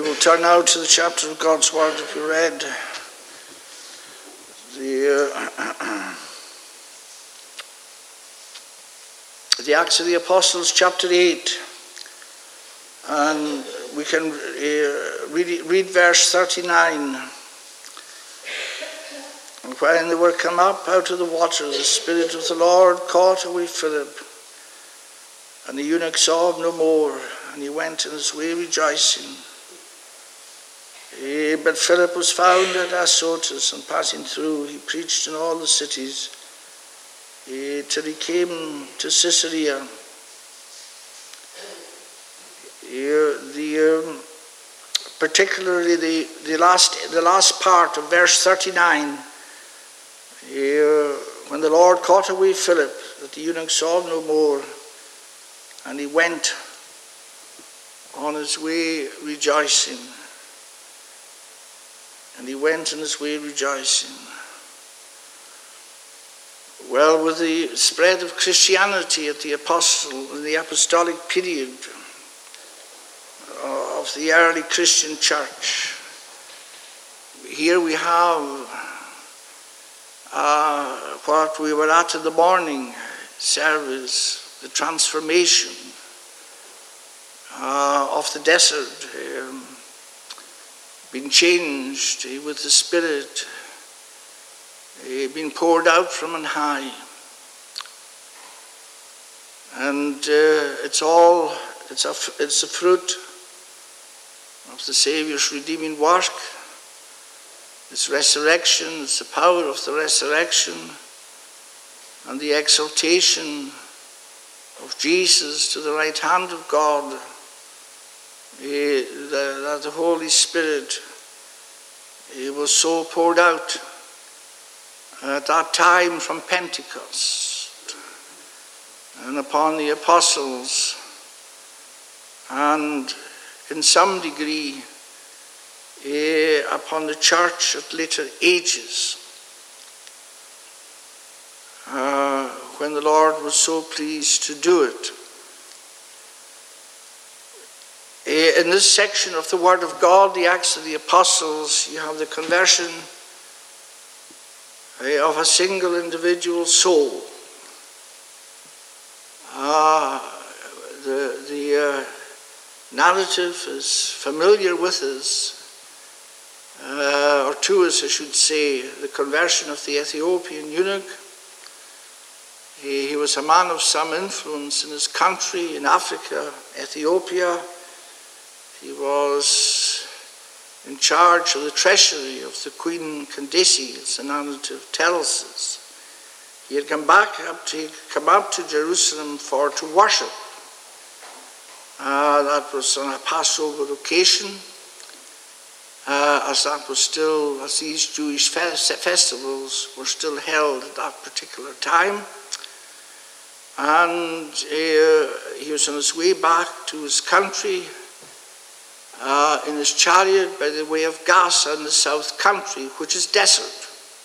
We'll turn now to the chapter of God's Word that we read. The Acts of the Apostles, chapter 8. And we can read verse 39. And when they were come up out of the water, the Spirit of the Lord caught away Philip. And the eunuch saw him no more, and he went in his way rejoicing. But Philip was found at Azotus, and passing through, he preached in all the cities, till he came to Caesarea. Particularly the last part of verse 39, when the Lord caught away Philip, that the eunuch saw him no more, and he went on his way rejoicing. And he went in his way rejoicing. Well, with the spread of Christianity in the apostolic period of the early Christian church, here we have what we were at in the morning service, the transformation of the desert, being changed with the Spirit, being poured out from on high. And it's a fruit of the Saviour's redeeming work. It's resurrection, it's the power of the resurrection and the exaltation of Jesus to the right hand of God, that the Holy Spirit was so poured out at that time from Pentecost and upon the apostles, and in some degree upon the church at later ages, when the Lord was so pleased to do it. In this section of the Word of God, the Acts of the Apostles, you have the conversion of a single individual soul. The narrative is familiar with us, or to us, I should say, the conversion of the Ethiopian eunuch. He was a man of some influence in his country, in Africa, Ethiopia. He was in charge of the treasury of the Queen Candace, as the narrative tells us. He had come up to Jerusalem to worship. That was on a Passover occasion, as these Jewish festivals were still held at that particular time. And he was on his way back to his country in his chariot by the way of Gaza in the south country, which is desert.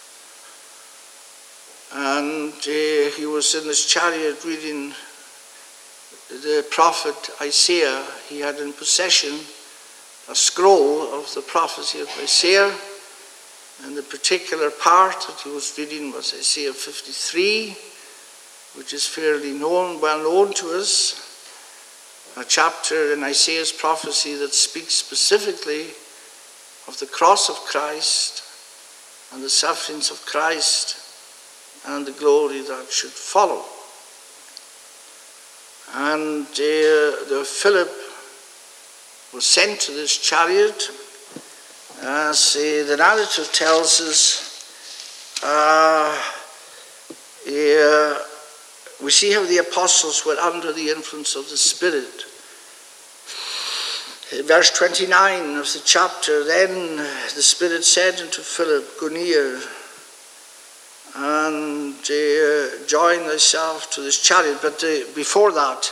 And he was in his chariot reading the prophet Isaiah. He had in possession a scroll of the prophecy of Isaiah, and the particular part that he was reading was Isaiah 53, which is fairly well known to us, a chapter in Isaiah's prophecy that speaks specifically of the cross of Christ and the sufferings of Christ and the glory that should follow. And Philip was sent to this chariot, as the narrative tells us. We see how the apostles were under the influence of the Spirit. In verse 29 of the chapter, then the Spirit said unto Philip, Go near and join thyself to this chariot. But before that,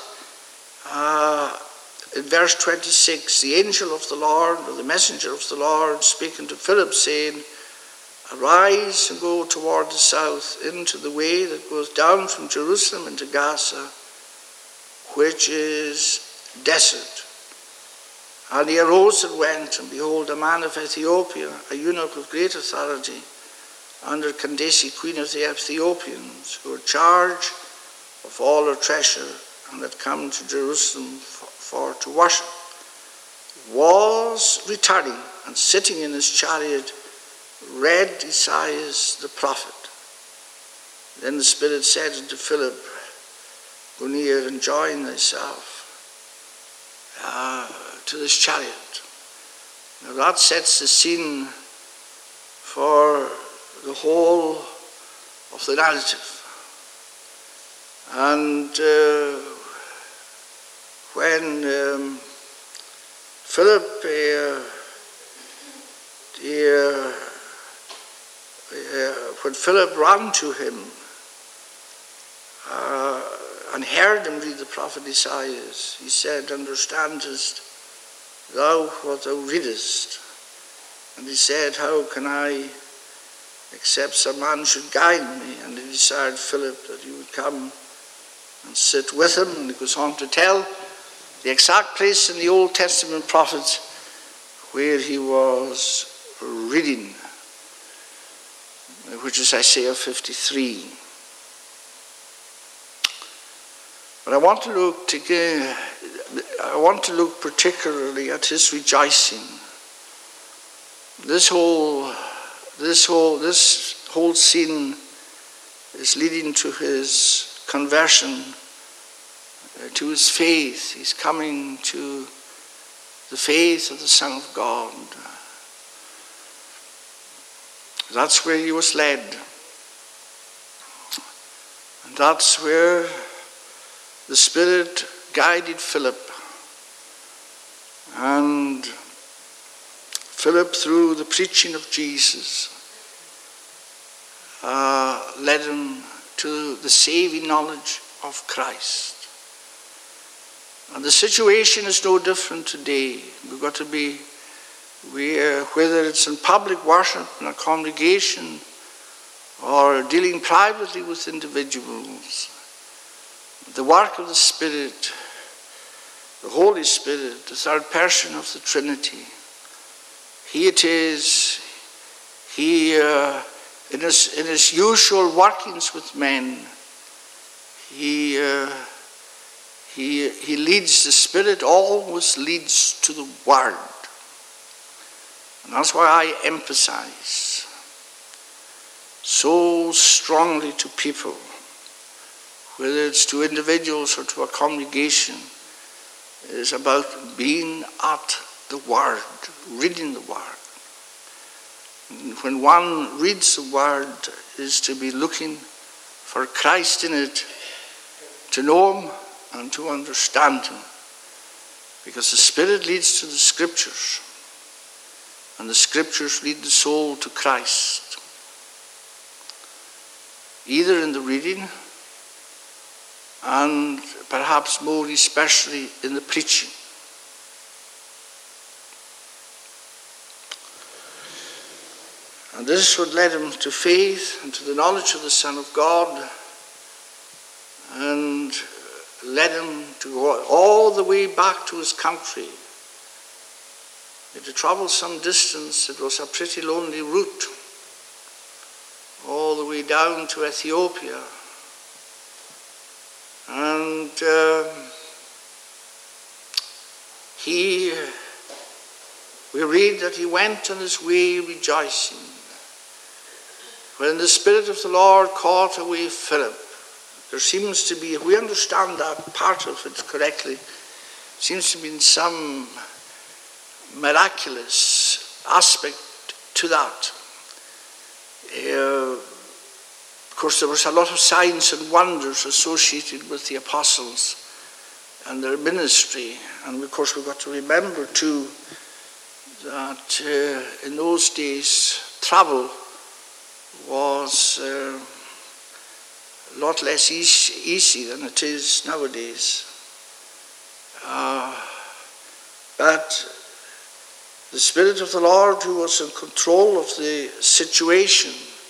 in verse 26, the angel of the Lord, or the messenger of the Lord, speaking to Philip, saying, Arise and go toward the south into the way that goes down from Jerusalem into Gaza, which is desert. And he arose and went, and behold, a man of Ethiopia, a eunuch of great authority, under Candace, queen of the Ethiopians, who had charge of all her treasure, and had come to Jerusalem for to worship, was returning, and sitting in his chariot, read Isaiah the prophet. Then the Spirit said unto Philip, go near and join thyself to this chariot. Now that sets the scene for the whole of the narrative. And when Philip ran to him and heard him read the prophet Isaiah, he said, understandest thou what thou readest? And he said, how can I, except some man should guide me? And he desired Philip that he would come and sit with him. And he goes on to tell the exact place in the Old Testament prophets where he was reading, which is Isaiah 53. But I want to look particularly at his rejoicing. This whole scene is leading to his conversion, to his faith. He's coming to the faith of the Son of God. That's where he was led. And that's where the Spirit guided Philip. And Philip, through the preaching of Jesus, led him to the saving knowledge of Christ. And the situation is no different today. We've got to be, whether it's in public worship, in a congregation, or dealing privately with individuals, the work of the Spirit, the Holy Spirit, the third person of the Trinity, He it is, in his usual workings with men, he leads, the Spirit always leads to the Word. And that's why I emphasize so strongly to people, whether it's to individuals or to a congregation, it is about being at the Word, reading the Word. And when one reads the Word, is to be looking for Christ in it, to know Him and to understand Him. Because the Spirit leads to the Scriptures, and the Scriptures lead the soul to Christ, either in the reading and perhaps more especially in the preaching. And this would lead him to faith and to the knowledge of the Son of God, and led him to go all the way back to his country. He had to travel some distance. It was a pretty lonely route, all the way down to Ethiopia. And we read that he went on his way rejoicing. When the Spirit of the Lord caught away Philip, there seems to be, if we understand that part of it correctly, seems to be some miraculous aspect to that. Of course, there was a lot of signs and wonders associated with the apostles and their ministry. And of course, we've got to remember too that in those days, travel was a lot less easy than it is nowadays. But the Spirit of the Lord, who was in control of the situation,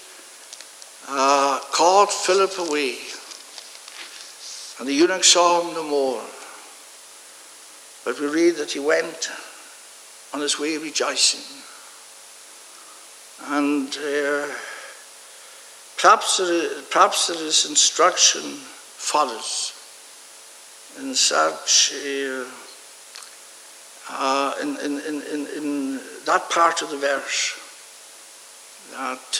called Philip away, and the eunuch saw him no more. But we read that he went on his way rejoicing. And perhaps there is instruction for us in such in that part of the verse that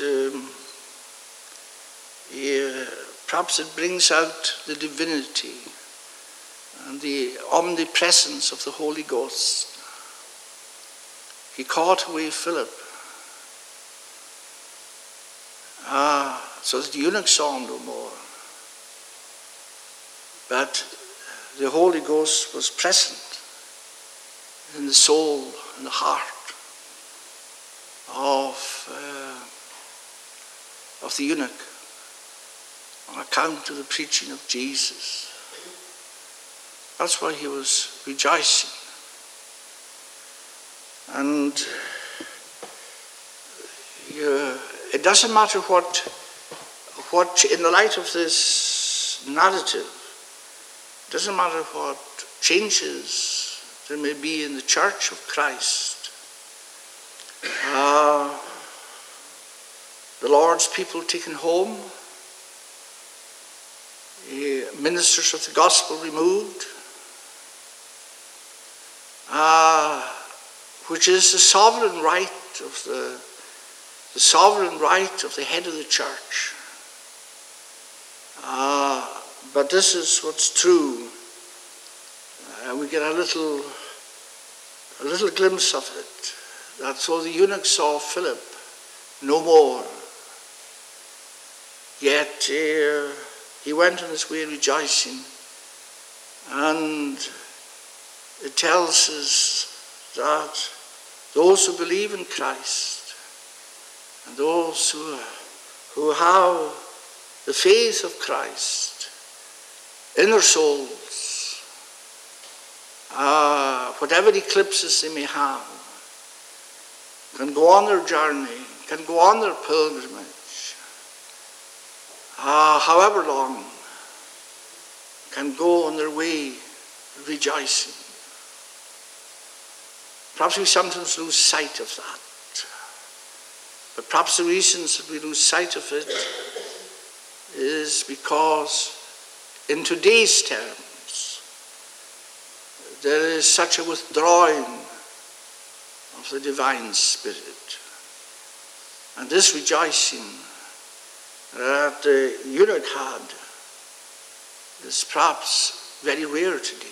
perhaps it brings out the divinity and the omnipresence of the Holy Ghost. He caught away Philip, so that the eunuch saw him no more. But the Holy Ghost was present in the soul and the heart of the eunuch on account of the preaching of Jesus. That's why he was rejoicing. And it doesn't matter what, in the light of this narrative, it doesn't matter what changes there may be in the Church of Christ. The Lord's people taken home, ministers of the gospel removed, which is the sovereign right of the sovereign right of the head of the church. But this is what's true. We get a little glimpse of it. That so the eunuch saw Philip no more. Yet he went on his way rejoicing. And it tells us that those who believe in Christ and those who have the faith of Christ in their souls, whatever eclipses they may have, can go on their journey, can go on their pilgrimage, however long, can go on their way rejoicing. Perhaps we sometimes lose sight of that. But perhaps the reasons that we lose sight of it is because in today's terms, there is such a withdrawing of the divine Spirit. And this rejoicing that the eunuch had is perhaps very rare today.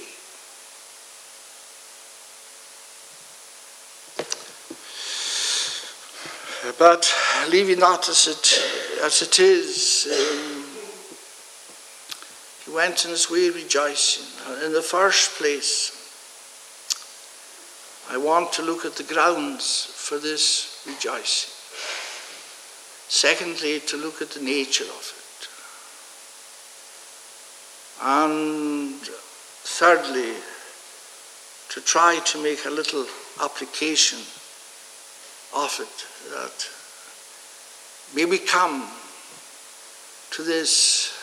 But leaving that as it is, he went on his way rejoicing. In the first place, I want to look at the grounds for this rejoicing. Secondly, to look at the nature of it. And thirdly, to try to make a little application of it, that may we come to this,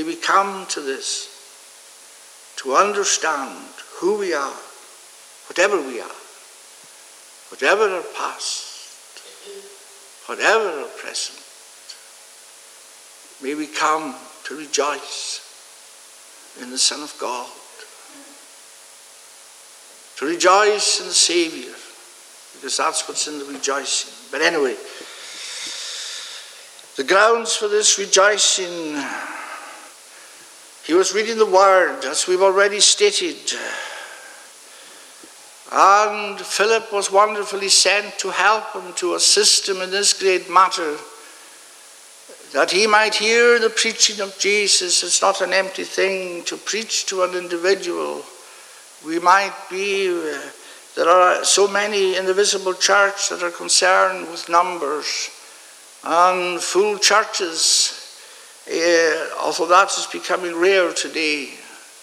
to understand who we are, whatever we are, whatever our past, whatever our present. May we come to rejoice in the Son of God, to rejoice in the Saviour, because that's what's in the rejoicing. But anyway, the grounds for this rejoicing, he was reading the Word, as we've already stated. And Philip was wonderfully sent to help him, to assist him in this great matter, that he might hear the preaching of Jesus. It's not an empty thing to preach to an individual. We might be, there are so many in the visible church that are concerned with numbers and full churches, although that is becoming rare today.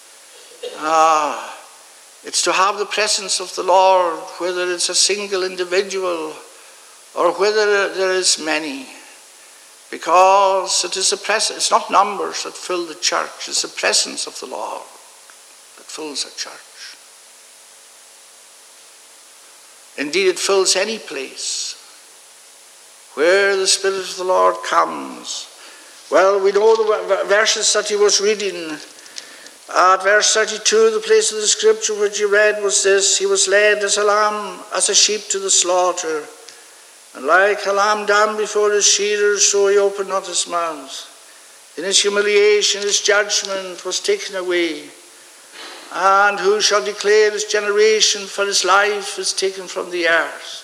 It's to have the presence of the Lord, whether it's a single individual or whether there is many. Because it is the presence, it's not numbers that fill the church, it's the presence of the Lord that fills a church. Indeed, it fills any place where the Spirit of the Lord comes. Well, we know the verses that he was reading. At verse 32, the place of the scripture which he read was this: he was led as a lamb, as a sheep to the slaughter. And like a lamb dumb before his shearers, so he opened not his mouth. In his humiliation, his judgment was taken away. And who shall declare his generation? For his life is taken from the earth.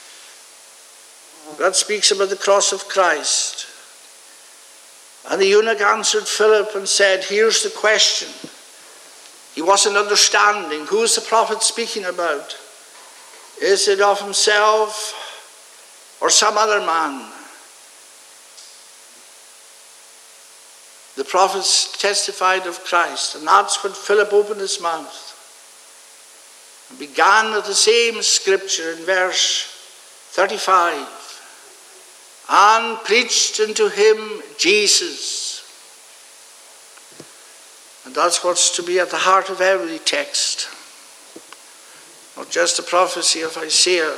God speaks about the cross of Christ. And the eunuch answered Philip and said, here's the question. He wasn't understanding. Who is the prophet speaking about? Is it of himself or some other man? The prophets testified of Christ, and that's when Philip opened his mouth and began with the same scripture in verse 35, and preached unto him Jesus. And that's what's to be at the heart of every text, not just the prophecy of Isaiah,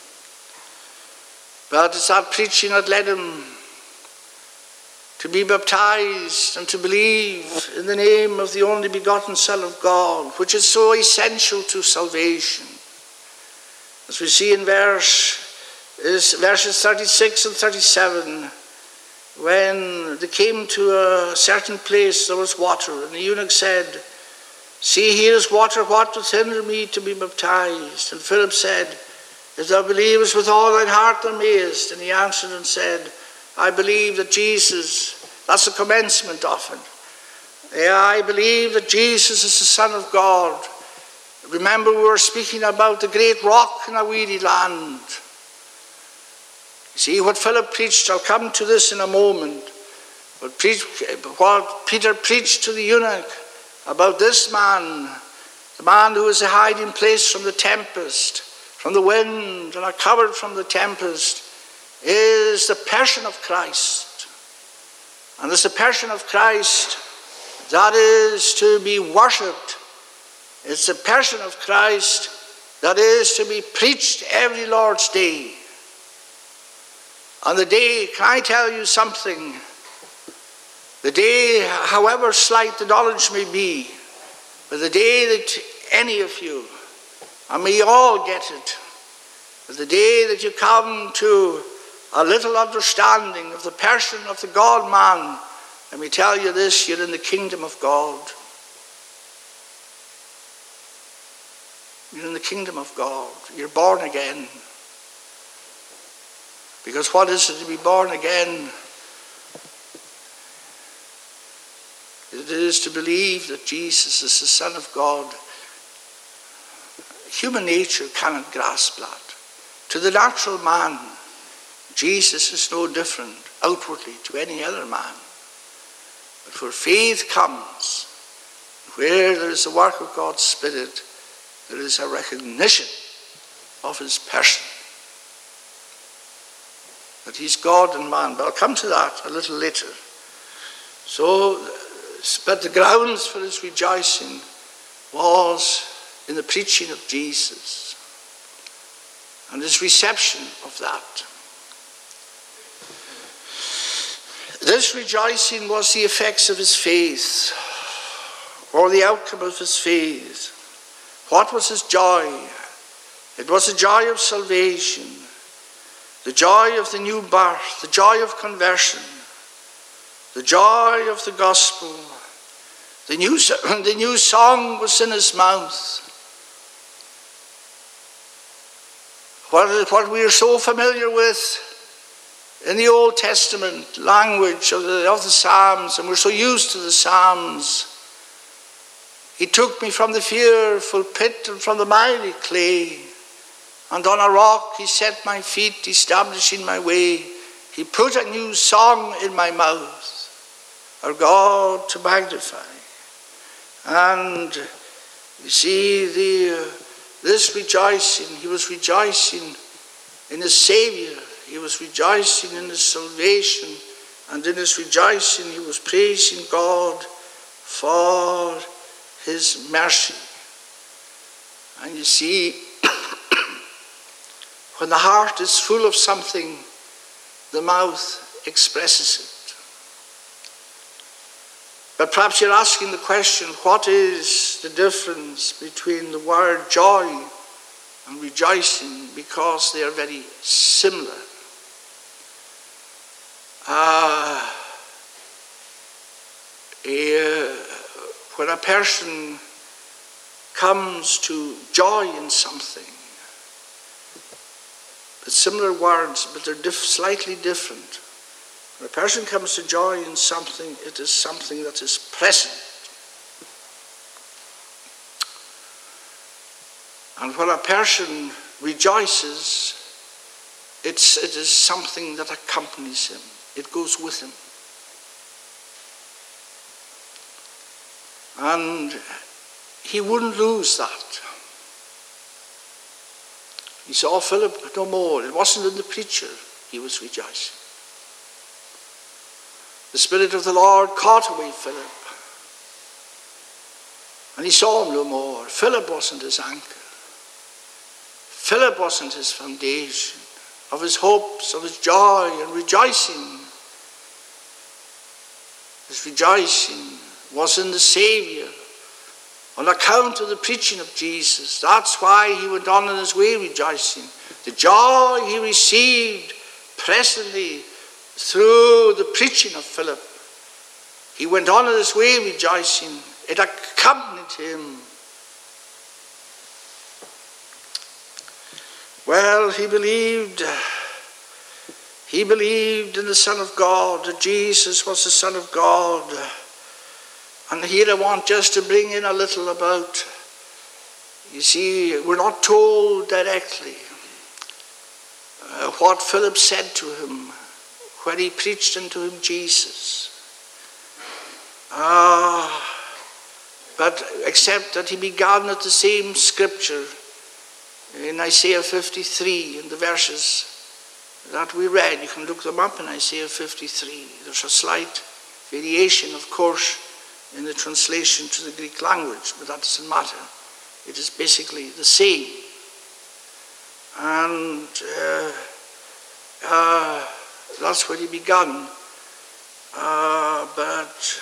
but it's that preaching that led him to be baptized and to believe in the name of the only begotten Son of God, which is so essential to salvation. As we see in verses 36 and 37, when they came to a certain place, there was water, and the eunuch said, see, here is water, what doth hinder me to be baptized? And Philip said, if thou believest with all thine heart, thou mayest. And he answered and said, I believe that Jesus, that's the commencement of it. Yeah, I believe that Jesus is the Son of God. Remember, we were speaking about the great rock in a weedy land. See, what Philip preached, I'll come to this in a moment, but what Peter preached to the eunuch about this man, the man who is a hiding place from the tempest, from the wind, and are covered from the tempest, is the person of Christ. And it's the person of Christ that is to be worshipped. It's the person of Christ that is to be preached every Lord's day. On the day, can I tell you something? The day, however slight the knowledge may be, but the day that any of you, and we all get it, but the day that you come to a little understanding of the person of the God-man, let me tell you this, you're in the kingdom of God. You're in the kingdom of God. You're born again. Because what is it to be born again? It is to believe that Jesus is the Son of God. Human nature cannot grasp that. To the natural man, Jesus is no different outwardly to any other man. But where faith comes, where there is the work of God's Spirit, there is a recognition of his person. That he's God and man. But I'll come to that a little later. But the grounds for his rejoicing was in the preaching of Jesus and his reception of that. This rejoicing was the effects of his faith, or the outcome of his faith. What was his joy? It was the joy of salvation, the joy of the new birth, the joy of conversion, the joy of the gospel. The new song was in his mouth. What we are so familiar with in the Old Testament language of the Psalms, and we're so used to the Psalms. He took me from the fearful pit and from the miry clay, and on a rock he set my feet, establishing my way. He put a new song in my mouth, our God to magnify. And you see, this rejoicing, he was rejoicing in his Savior. He was rejoicing in his salvation. And in his rejoicing, he was praising God for his mercy. And you see, When the heart is full of something, the mouth expresses it. But perhaps you're asking the question, what is the difference between the word joy and rejoicing? Because they are very similar. When a person comes to joy in something, it's similar words, but they're slightly different. When a person comes to joy in something, it is something that is present. And when a person rejoices, it is something that accompanies him. It goes with him. And he wouldn't lose that. He saw Philip no more. It wasn't in the preacher he was rejoicing. The Spirit of the Lord caught away Philip. And he saw him no more. Philip wasn't his anchor. Philip wasn't his foundation of his hopes, of his joy and rejoicing. His rejoicing was in the Saviour on account of the preaching of Jesus. That's why he went on his way rejoicing. The joy he received presently through the preaching of Philip. He went on his way rejoicing. It accompanied him. Well, he believed in the Son of God, that Jesus was the Son of God. And here I want just to bring in a little about, you see, we're not told directly what Philip said to him when he preached unto him Jesus. But except that he began at the same scripture in Isaiah 53, in the verses that we read. You can look them up in Isaiah 53. There's a slight variation, of course, in the translation to the Greek language, but that doesn't matter. It is basically the same. And that's where he began. But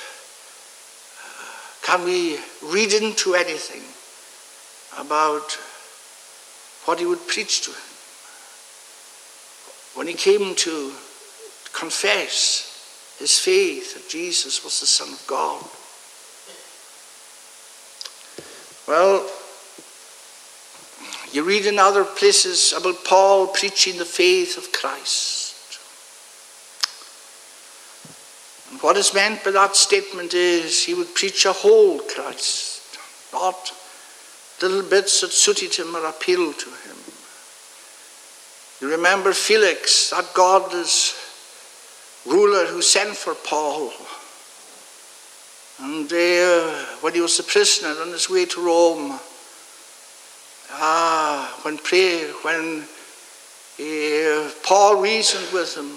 can we read into anything about what he would preach to him? When he came to confess his faith that Jesus was the Son of God. Well, you read in other places about Paul preaching the faith of Christ. And what is meant by that statement is he would preach a whole Christ, not little bits that suited him or appealed to him. You remember Felix, that godless ruler who sent for Paul. And when he was a prisoner on his way to Rome, when Paul reasoned with him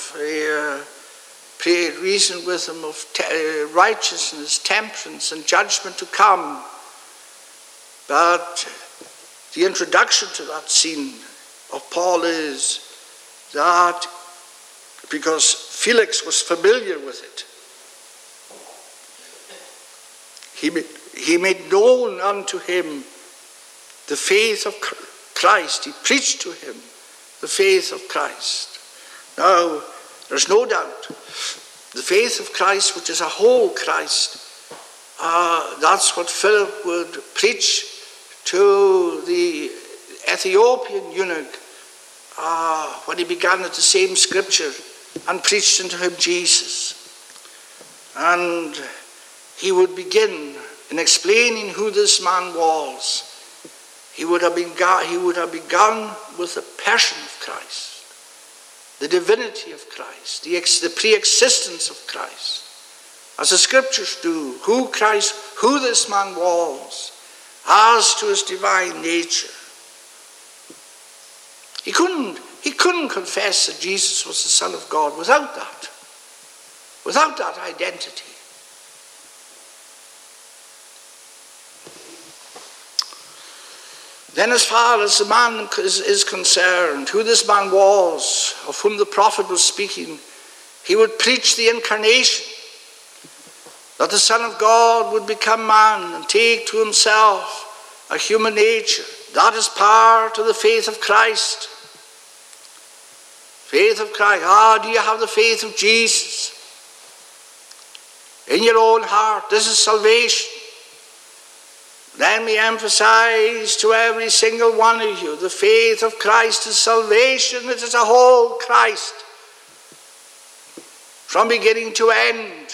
of righteousness, temperance, and judgment to come. But the introduction to that scene of Paul is that because Felix was familiar with it, he made known unto him the faith of Christ. He preached to him the faith of Christ. Now, there's no doubt, the faith of Christ, which is a whole Christ, that's what Philip would preach to the Ethiopian eunuch when he began at the same scripture and preached unto him Jesus. And he would begin in explaining who this man was. He would have begun with the person of Christ, the divinity of Christ, the pre-existence of Christ, as the scriptures do, who this man was, as to his divine nature. He couldn't confess that Jesus was the Son of God without that identity. Then as far as the man is concerned, who this man was, of whom the prophet was speaking, he would preach the incarnation, that the Son of God would become man and take to himself a human nature. That is part of the faith of Christ. Faith of Christ. Do you have the faith of Jesus in your own heart? This is salvation. Let me emphasize to every single one of you, the faith of Christ is salvation. It is a whole Christ, from beginning to end.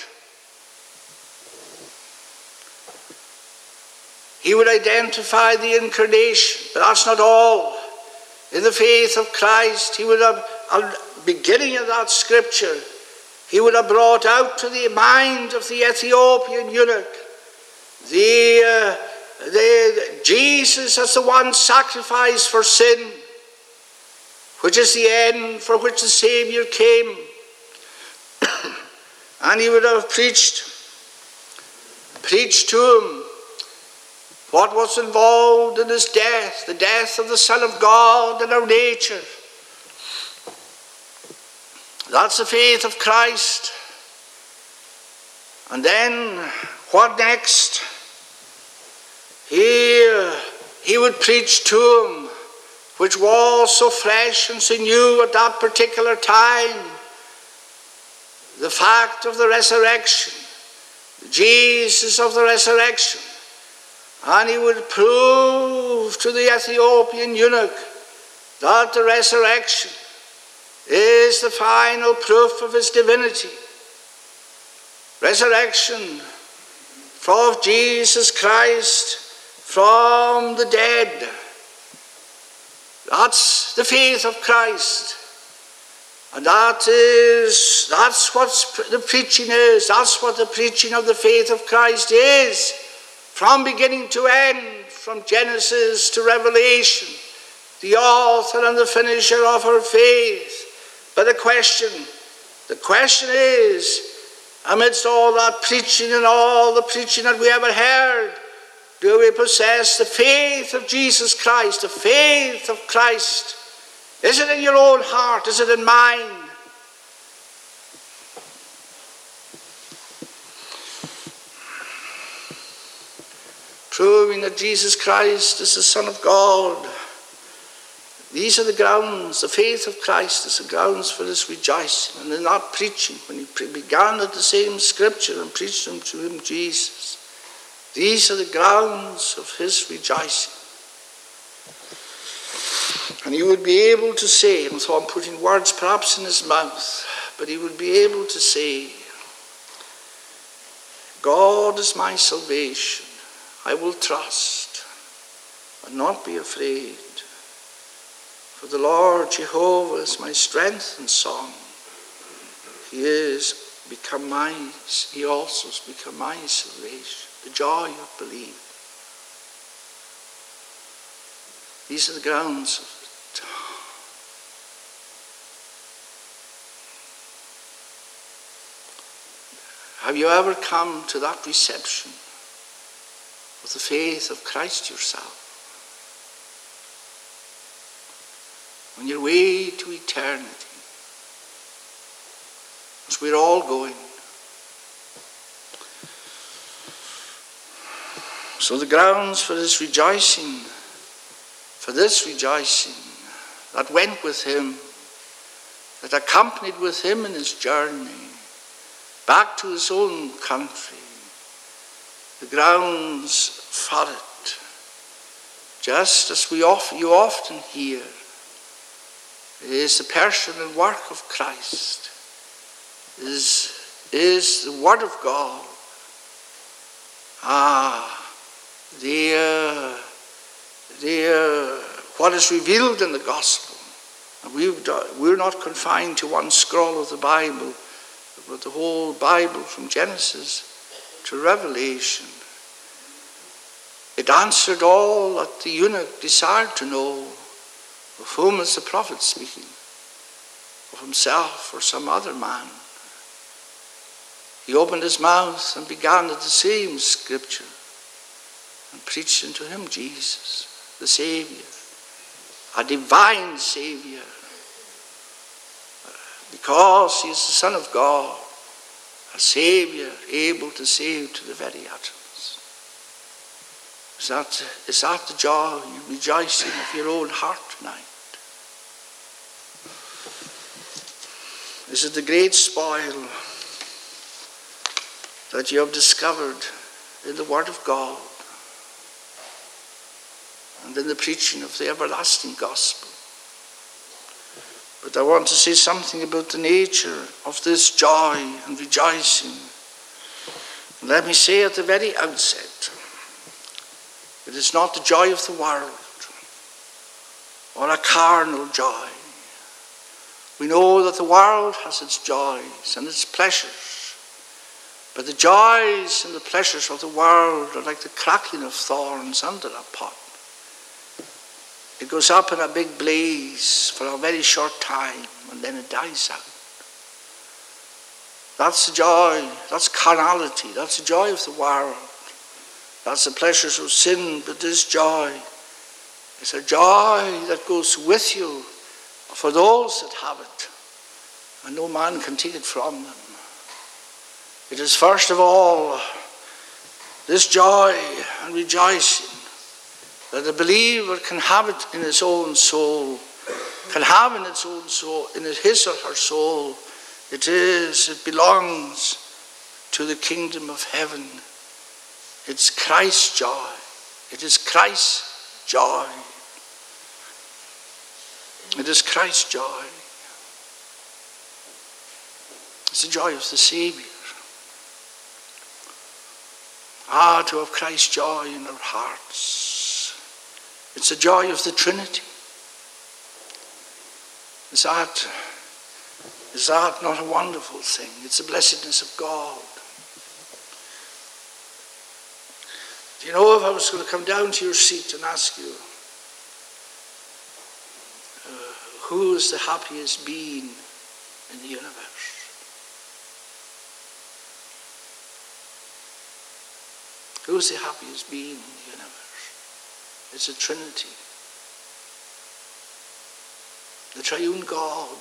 He would identify the incarnation, but that's not all. In the faith of Christ, he would have, at the beginning of that scripture, he would have brought out to the mind of the Ethiopian eunuch Jesus as the one sacrificed for sin, which is the end for which the Savior came. And he would have preached to him what was involved in his death, the death of the Son of God in our nature. That's the faith of Christ. And then, what next? He would preach to him, which was so fresh and so new at that particular time, the fact of the resurrection, Jesus of the resurrection. And he would prove to the Ethiopian eunuch that the resurrection is the final proof of his divinity. Resurrection of Jesus Christ from the dead. That's the faith of Christ. And that's what the preaching is. That's what the preaching of the faith of Christ is. From beginning to end, from Genesis to Revelation, the author and the finisher of our faith. But the question is, amidst all that preaching and all the preaching that we ever heard, do we possess the faith of Jesus Christ, the faith of Christ? Is it in your own heart? Is it in mine? Proving that Jesus Christ is the Son of God. These are the grounds. The faith of Christ is the grounds for this rejoicing. And in that preaching, when he began at the same scripture and preached them to him, Jesus, these are the grounds of his rejoicing. And he would be able to say, and so I'm putting words perhaps in his mouth, but he would be able to say, God is my salvation. I will trust and not be afraid. For the Lord Jehovah is my strength and song. He also has become my salvation, the joy of believing. These are the grounds of it. Have you ever come to that reception of the faith of Christ yourself? On your way to eternity, as we're all going. So the grounds for this rejoicing, that went with him, that accompanied with him in his journey back to his own country, the grounds for it, just as you often hear, is the person and work of Christ, is the Word of God. What is revealed in the gospel. And we're not confined to one scroll of the Bible, but the whole Bible from Genesis to Revelation. It answered all that the eunuch desired to know. Of whom is the prophet speaking? Of himself or some other man? He opened his mouth and began at the same scripture and preached unto him Jesus. the Savior, a divine Savior, because he is the Son of God, a Savior able to save to the very utterance. Is that the joy and rejoicing of your own heart tonight? Is it the great spoil that you have discovered in the Word of God and in the preaching of the everlasting gospel? But I want to say something about the nature of this joy and rejoicing. Let me say at the very outset, it is not the joy of the world or a carnal joy. We know that the world has its joys and its pleasures, but the joys and the pleasures of the world are like the crackling of thorns under a pot. It goes up in a big blaze for a very short time and then it dies out. That's the joy, that's carnality, that's the joy of the world. That's the pleasures of sin, but this joy is a joy that goes with you for those that have it, and no man can take it from them. It is first of all this joy and rejoicing that the believer can have it in his own soul, can have in its own soul, in his or her soul. It belongs to the kingdom of heaven. It's Christ's joy. It is Christ's joy. It is Christ's joy. It's the joy of the Savior. To have Christ's joy in our hearts. It's the joy of the Trinity. Is that not a wonderful thing? It's the blessedness of God. Do you know, if I was going to come down to your seat and ask you, who is the happiest being in the universe? Who is the happiest being in the universe? It's the Trinity. The triune God.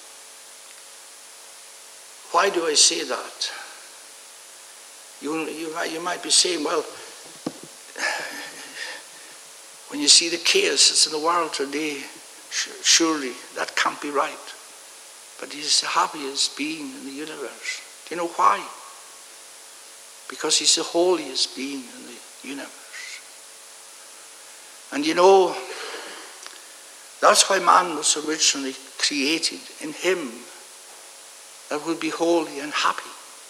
Why do I say that? You might be saying, well, when you see the chaos that's in the world today, surely that can't be right. But he's the happiest being in the universe. Do you know why? Because he's the holiest being in the universe. And you know, that's why man was originally created, in him that would be holy and happy.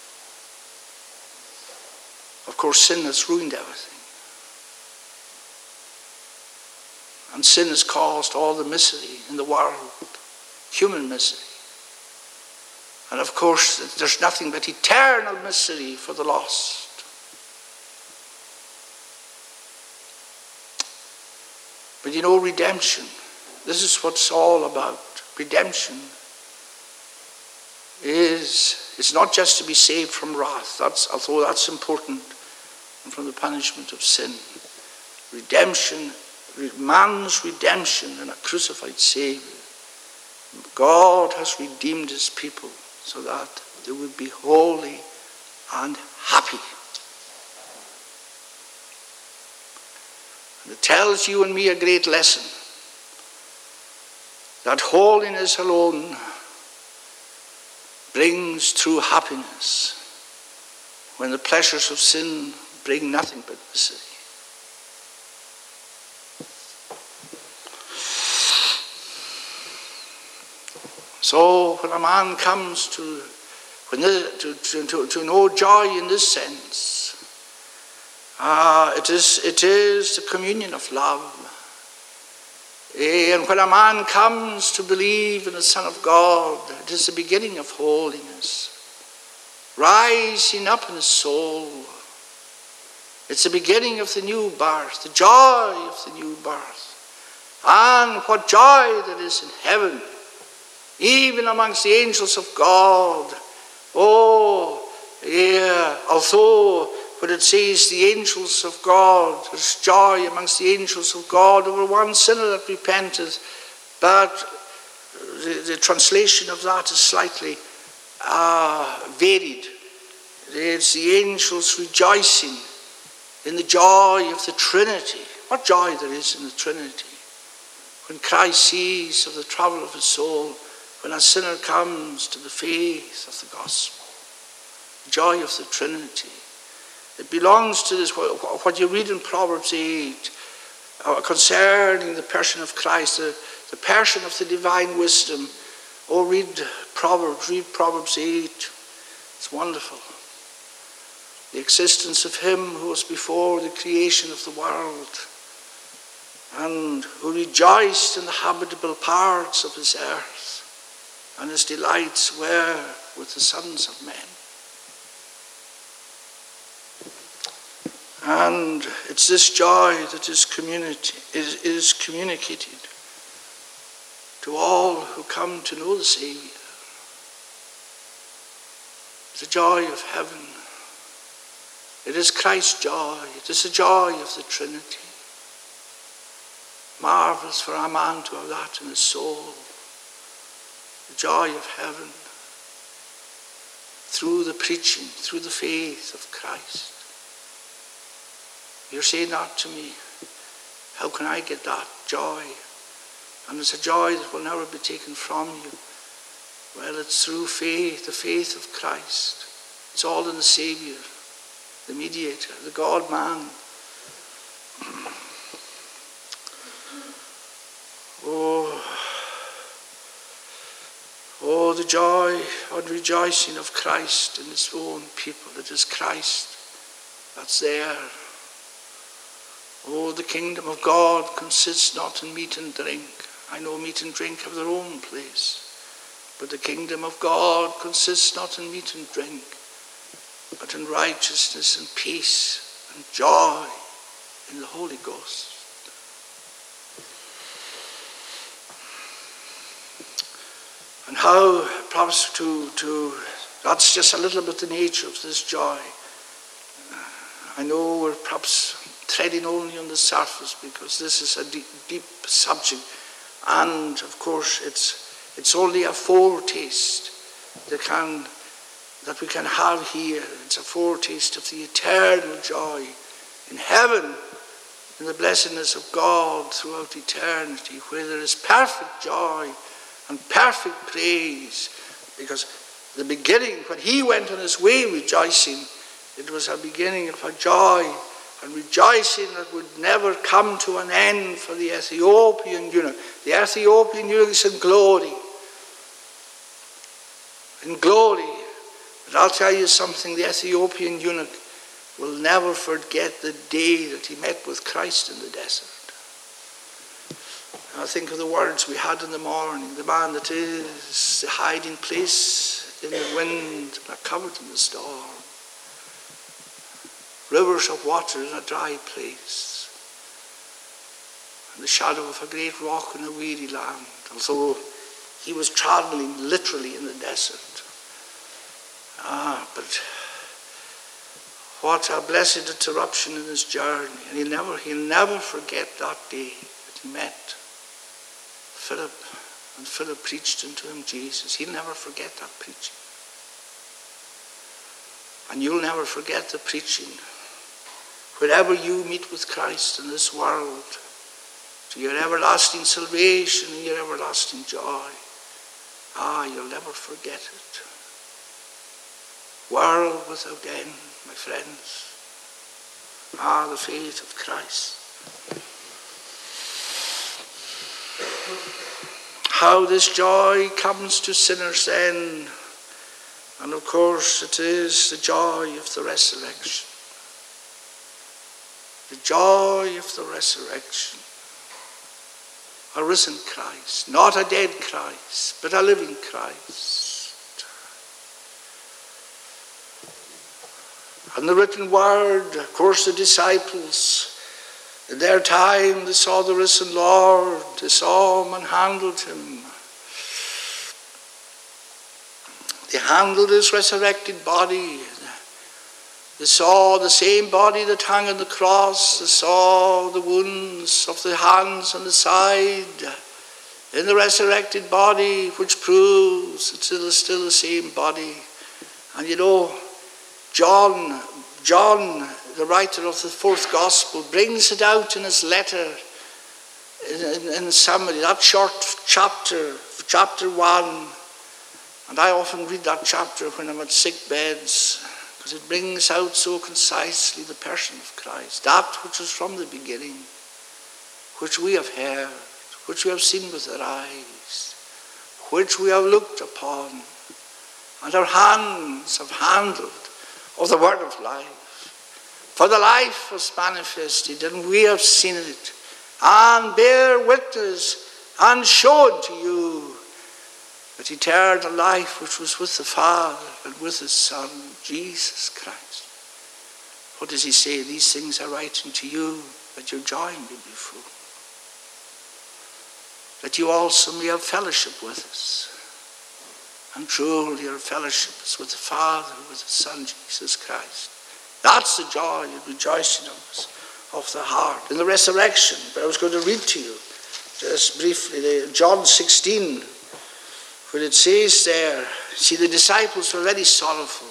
Of course, sin has ruined everything. And sin has caused all the misery in the world, human misery. And of course, there's nothing but eternal misery for the lost. But you know, redemption, this is what it's all about. Redemption it's not just to be saved from wrath, although that's important, and from the punishment of sin. Redemption, man's redemption in a crucified Savior. God has redeemed his people so that they would be holy and happy. And it tells you and me a great lesson, that holiness alone brings true happiness when the pleasures of sin bring nothing but misery. So when a man comes to know joy in this sense, it is the communion of love. And when a man comes to believe in the Son of God, it is the beginning of holiness, rising up in his soul. It's the beginning of the new birth, the joy of the new birth. And what joy there is in heaven, even amongst the angels of God. Oh, yeah, although when it says the angels of God, there's joy amongst the angels of God over one sinner that repenteth, but the translation of that is slightly varied. It's the angels rejoicing in the joy of the Trinity. What joy there is in the Trinity. When Christ sees of the trouble of his soul, when a sinner comes to the faith of the gospel. The joy of the Trinity. It belongs to this, what you read in Proverbs 8, concerning the person of Christ, the person of the divine wisdom. Oh, read Proverbs 8. It's wonderful. The existence of him who was before the creation of the world and who rejoiced in the habitable parts of his earth, and his delights were with the sons of men. And it's this joy that is communicated to all who come to know the Saviour. The joy of heaven. It is Christ's joy. It is the joy of the Trinity. Marvelous for a man to have that in his soul. The joy of heaven. Through the preaching, through the faith of Christ. You're saying that to me. How can I get that joy? And it's a joy that will never be taken from you. Well, it's through faith, the faith of Christ. It's all in the Saviour, the mediator, the God-man. Oh, the joy and rejoicing of Christ in his own people. It is Christ that's there. Oh, the kingdom of God consists not in meat and drink. I know meat and drink have their own place. But the kingdom of God consists not in meat and drink, but in righteousness and peace and joy in the Holy Ghost. And how, perhaps that's just a little bit the nature of this joy. I know we're perhaps treading only on the surface because this is a deep subject. And of course it's only a foretaste that we can have here. It's a foretaste of the eternal joy in heaven, in the blessedness of God throughout eternity, where there is perfect joy and perfect praise. Because the beginning, when he went on his way rejoicing, it was a beginning of a joy and rejoicing that would never come to an end for the Ethiopian eunuch. The Ethiopian eunuch is in glory. In glory. But I'll tell you something, the Ethiopian eunuch will never forget the day that he met with Christ in the desert. I think of the words we had in the morning, the man that is the hiding place in the wind, not covered in the storm. Rivers of water in a dry place. And the shadow of a great rock in a weary land. Although he was traveling literally in the desert. But what a blessed interruption in his journey. And he'll never forget that day that he met Philip. And Philip preached unto him Jesus. He'll never forget that preaching. And you'll never forget the preaching. Wherever you meet with Christ in this world, to your everlasting salvation and your everlasting joy, you'll never forget it. World without end, my friends. The faith of Christ. How this joy comes to sinners then. And of course it is the joy of the resurrection. The joy of the resurrection. A risen Christ, not a dead Christ, but a living Christ. And the written word, of course the disciples, in their time they saw the risen Lord, they saw him and handled him. They handled his resurrected body. They saw the same body that hung on the cross. They saw the wounds of the hands and the side in the resurrected body, which proves it is still the same body. And you know, John, the writer of the fourth gospel, brings it out in his letter in summary, that short chapter 1. And I often read that chapter when I'm at sick beds, because it brings out so concisely the person of Christ, that which was from the beginning, which we have heard, which we have seen with our eyes, which we have looked upon, and our hands have handled of the word of life. For the life was manifested, and we have seen it, and bear witness, and show it to you, that eternal life which was with the Father and with his Son, Jesus Christ. What does he say? These things I write unto you, that your joy may be full, that you also may have fellowship with us. And truly our fellowship is with the Father, with his Son, Jesus Christ. That's the joy and rejoicing of us, of the heart. In the resurrection, but I was going to read to you, just briefly, John 16, where it says there, see, the disciples were very sorrowful.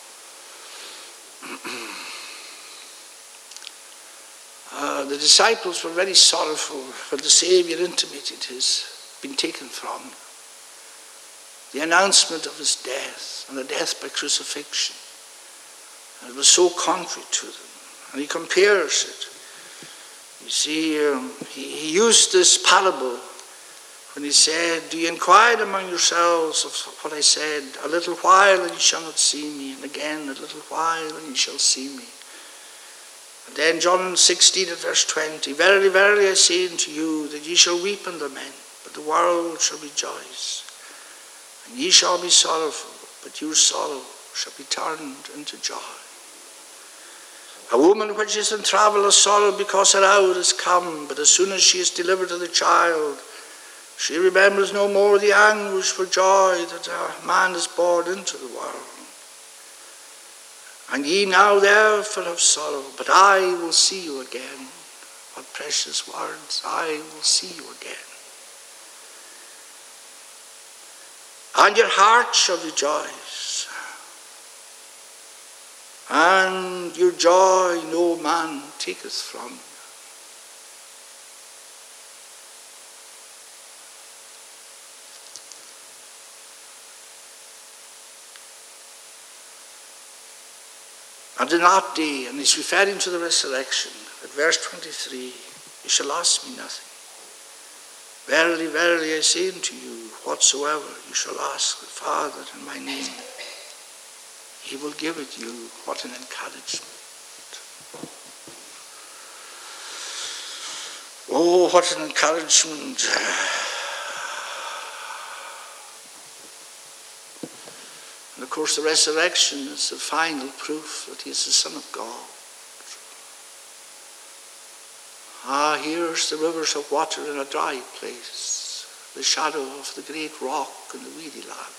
The disciples were very sorrowful when the Savior intimated his been taken from them. The announcement of his death, and the death by crucifixion. And it was so contrary to them. And he compares it. You see, he used this parable when he said, do you inquire among yourselves of what I said? A little while and you shall not see me, and again a little while and you shall see me. And then John 16 and verse 20, verily, verily, I say unto you, that ye shall weep and lament, but the world shall rejoice. And ye shall be sorrowful, but your sorrow shall be turned into joy. A woman which is in travail of sorrow, because her hour is come, but as soon as she is delivered of the child, she remembers no more the anguish for joy that a man is born into the world. And ye now therefore have sorrow, but I will see you again. What precious words, I will see you again. And your heart shall rejoice, and your joy no man taketh from you. And in that day, and he's referring to the resurrection, at verse 23, you shall ask me nothing. Verily, verily, I say unto you, whatsoever you shall ask the Father in my name, he will give it you. What an encouragement. Oh, what an encouragement. And of course the resurrection is the final proof that he is the Son of God. Here's the rivers of water in a dry place, the shadow of the great rock in the weedy land.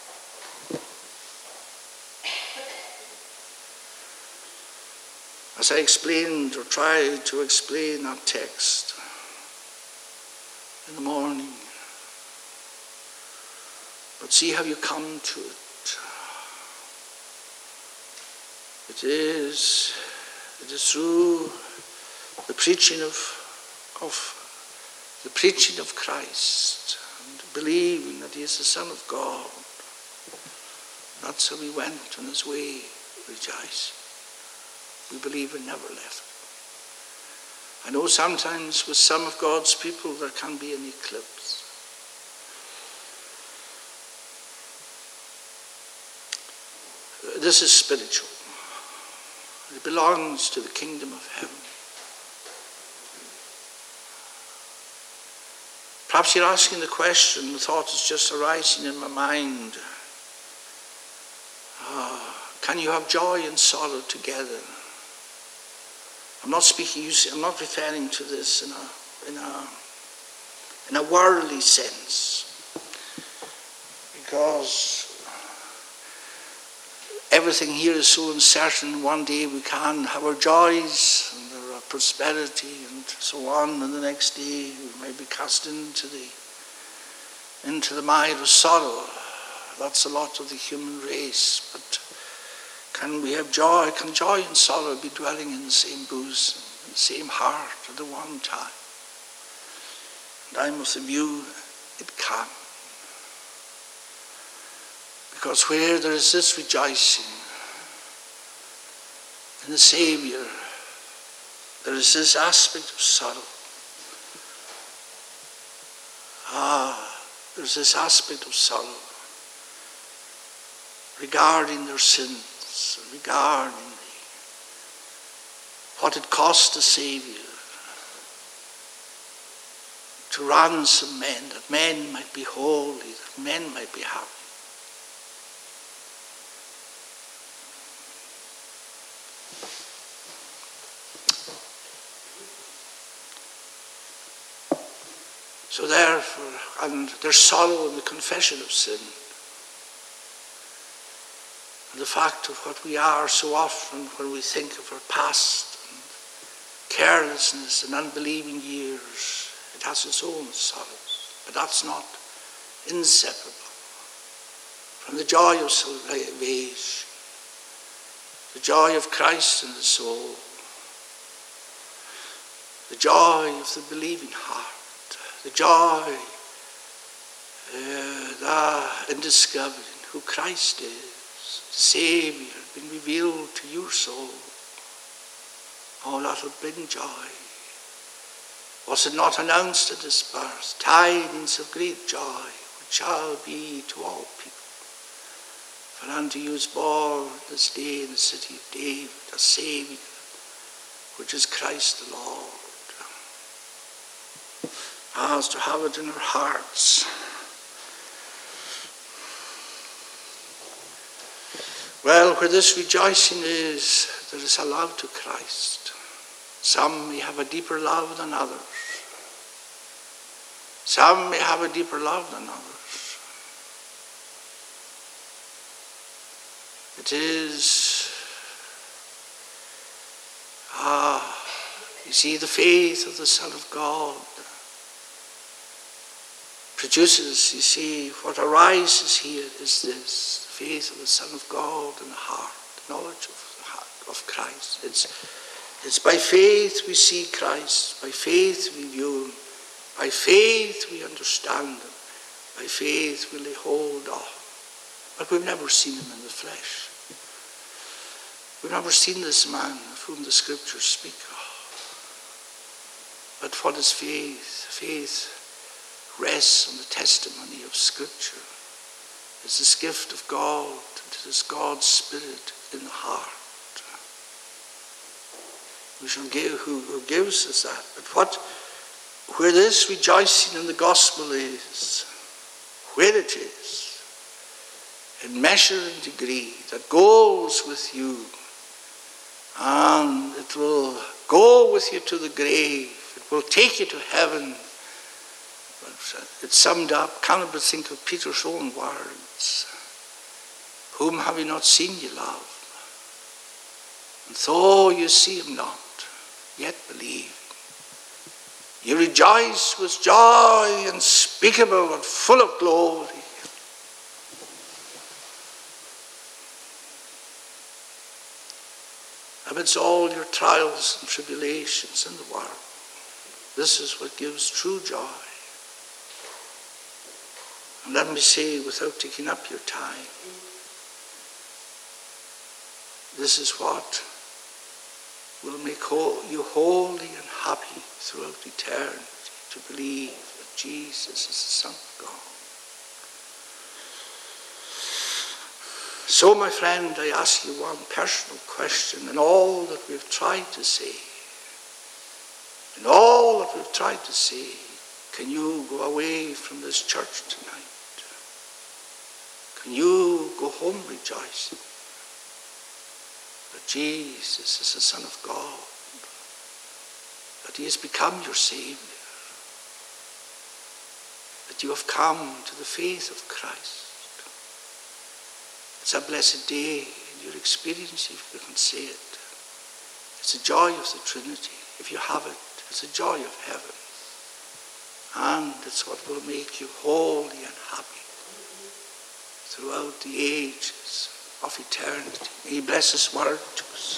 As I explained or tried to explain that text in the morning, but see how you come to it. It is through the preaching of Christ and believing that he is the Son of God. That's how he went on his way rejoicing. We believe he never left. I know sometimes with some of God's people there can be an eclipse. This is spiritual. It belongs to the kingdom of heaven. Perhaps you're asking the question, the thought is just arising in my mind. Can you have joy and sorrow together? I'm not referring to this in a worldly sense. Because everything here is so uncertain. One day we can have our joys and our prosperity and so on, and the next day we may be cast into the mire of sorrow. That's a lot of the human race. But can we have joy? Can joy and sorrow be dwelling in the same bosom, in the same heart at the one time? And I'm of the view it can. Because where there is this rejoicing in the Saviour, there is this aspect of sorrow. There's this aspect of sorrow regarding their sins, regarding what it cost the Saviour to ransom men, that men might be holy, that men might be happy. So therefore, and there's sorrow in the confession of sin. And the fact of what we are so often when we think of our past and carelessness and unbelieving years, it has its own sorrows. But that's not inseparable from the joy of salvation, the joy of Christ in the soul, the joy of the believing heart, the joy in discovering who Christ is, the Saviour, been revealed to your soul. Oh, that'll bring joy. Was it not announced at his birth, tidings of great joy, which shall be to all people? For unto you is born this day in the city of David a Saviour, which is Christ the Lord. As to have it in our hearts. Well, where this rejoicing is, there is a love to Christ. Some may have a deeper love than others. Some may have a deeper love than others. It is, you see, the faith of the Son of God produces, you see, what arises here is this, the faith of the Son of God in the heart, the knowledge of Christ. It's by faith we see Christ, by faith we view him, by faith we understand him, by faith we lay hold of. But we've never seen him in the flesh. We've never seen this man of whom the scriptures speak of. But what is faith? Faith rests on the testimony of Scripture. It's this gift of God, and it is God's Spirit in the heart. Who gives us that. But where this rejoicing in the gospel is, where it is, in measure and degree, that goes with you, and it will go with you to the grave, it will take you to heaven. It's summed up, cannot but think of Peter's own words. Whom have you not seen ye love? And though you see him not, yet believe. You rejoice with joy unspeakable and full of glory. Amidst all your trials and tribulations in the world, this is what gives true joy. And let me say, without taking up your time, this is what will make you holy and happy throughout eternity, to believe that Jesus is the Son of God. So, my friend, I ask you one personal question in all that we've tried to say. In all that we've tried to say, can you go away from this church tonight? Can you go home rejoicing that Jesus is the Son of God, that he has become your Saviour, that you have come to the faith of Christ? It's a blessed day in your experience, if you can say it. It's the joy of the Trinity. If you have it, it's the joy of heaven. And it's what will make you holy and happy throughout the ages of eternity. May he bless his word to us.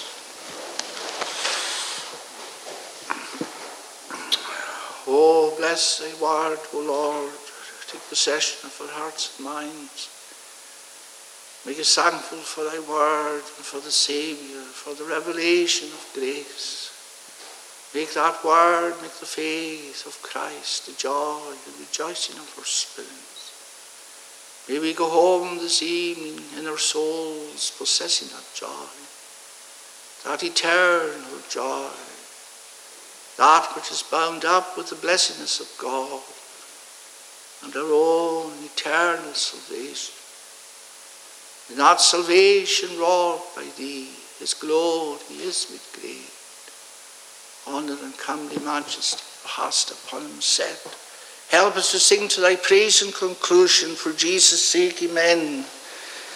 Oh, bless thy word, O Lord. Take possession of our hearts and minds. Make us thankful for thy word and for the Saviour, for the revelation of grace. Make that word, make the faith of Christ, the joy and rejoicing of our spirits. May we go home this evening in our souls possessing that joy, that eternal joy, that which is bound up with the blessedness of God and our own eternal salvation. In that salvation wrought by thee, his glory is with great honour and comely majesty thou hast upon him set. Help us to sing to thy praise and conclusion for Jesus' sake, amen.